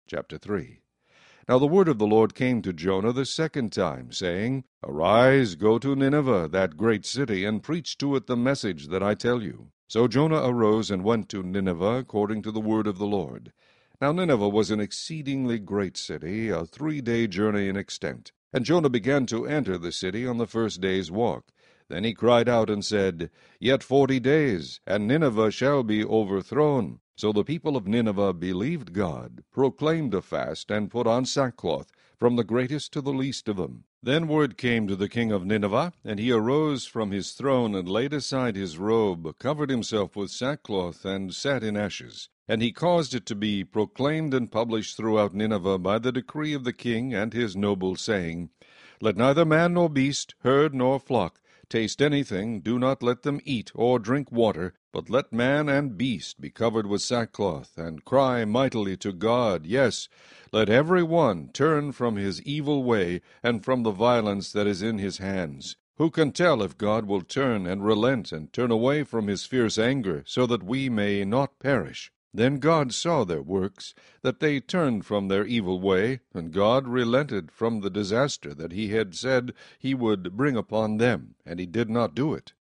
Chapter 3. Now the word of the Lord came to Jonah the second time, saying, Arise, go to Nineveh, that great city, and preach to it the message that I tell you. So Jonah arose and went to Nineveh according to the word of the Lord. Now Nineveh was an exceedingly great city, a 3-day journey in extent. And Jonah began to enter the city on the first day's walk. Then he cried out and said, Yet 40 days, and Nineveh shall be overthrown. So the people of Nineveh believed God, proclaimed a fast, and put on sackcloth, from the greatest to the least of them. Then word came to the king of Nineveh, and he arose from his throne, and laid aside his robe, covered himself with sackcloth, and sat in ashes. And he caused it to be proclaimed and published throughout Nineveh by the decree of the king and his nobles, saying, Let neither man nor beast, herd nor flock, taste anything, do not let them eat or drink water, but let man and beast be covered with sackcloth, and cry mightily to God. Yes, let every one turn from his evil way, and from the violence that is in his hands. Who can tell if God will turn and relent, and turn away from his fierce anger, so that we may not perish? Then God saw their works, that they turned from their evil way, and God relented from the disaster that he had said he would bring upon them, and he did not do it.